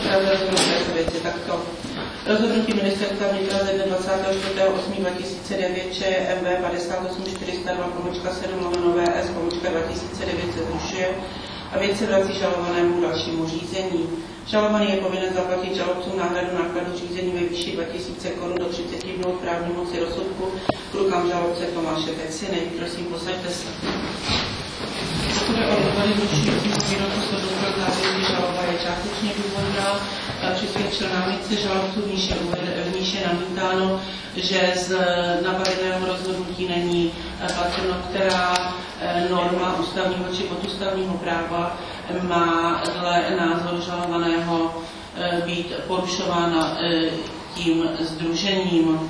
Praze rozhodnutí věci takto. Rozhodnutí ministerstva vnitra ze dne 24.8.2009 ČMV 58402/7/VS/2009 se zrušuje a věc se vrací žalovanému dalšímu řízení. Žalovaný je povinen zaplatit žalobcům náhradu nákladů řízení ve výši 2000 Kč do 30 dnů v právní moci rozsudku k rukám žalobce Tomáše Peciny. Prosím, posaďte se. Pokud je o důvody zrušujícího výroku soudu pro závěr, žaloba je částečně důvodná, přisvědčil námitce žalobců, v níž je namítáno, že z napadeného rozhodnutí není patrno, která norma ústavního či podústavního práva má dle názoru žalovaného být porušována tím sdružením.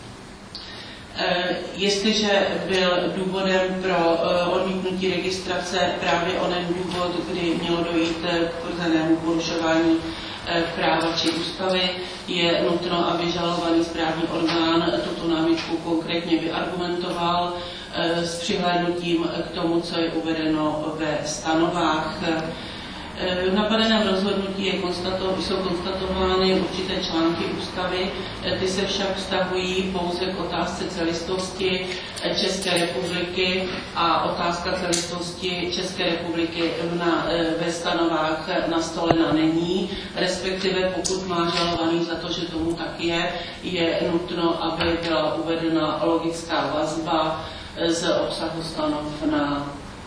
Jestliže byl důvodem pro odmítnutí registrace právě onen důvod, kdy mělo dojít k tvrzenému porušování práva či ústavy, je nutno, aby žalovaný správní orgán tuto námitku konkrétně vyargumentoval s přihlédnutím k tomu, co je uvedeno ve stanovách. V napadeném rozhodnutí jsou konstatovány určité články ústavy, ty se však vztahují pouze k otázce celistvosti České republiky a otázka celistvosti České republiky ve stanovách nastolena není, respektive pokud má žalovaný za to, že tomu tak je nutno, aby byla uvedena logická vazba z obsahu stanov na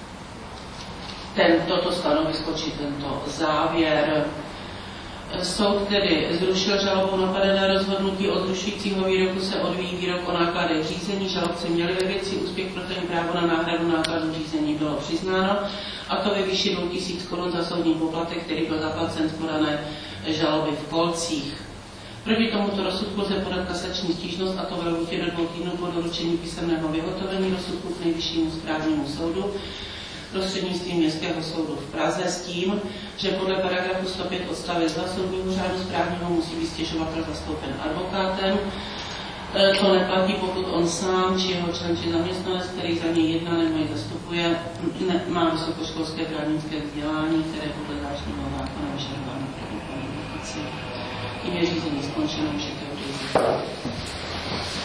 toto stanovisko či tento závěr. Soud tedy zrušil žalobu napadené rozhodnutí od zrušujícího výroku se odvíjí výrok o nákladech řízení. Žalobci měli ve věci úspěch, proto jim právo na náhradu nákladů řízení bylo přiznáno, a to ve výši 2000 Kč za soudní poplatek, který byl zaplacen z podané žaloby v Kolcích. Proti tomuto rozsudku lze podat kasační stížnost, a to ve lhůtě do 2 týdnů po doručení písemného vyhotovení rozsudku k Nejvyššímu správnímu soudu prostřednictvím Městského soudu v Praze s tím, že podle paragrafu 105 odstavec 2 soudního řádu správního musí být stěžovatel zastoupen advokátem. To neplatí, pokud on sám, či jeho člen, či zaměstnanec, který za něj jedná nebo ji zastupuje, má vysokoškolské právnické vzdělání, které podle zvláštního zákona vyžadováno pro kvalifikaci. Tím je řízení skončeno, můžete odejít.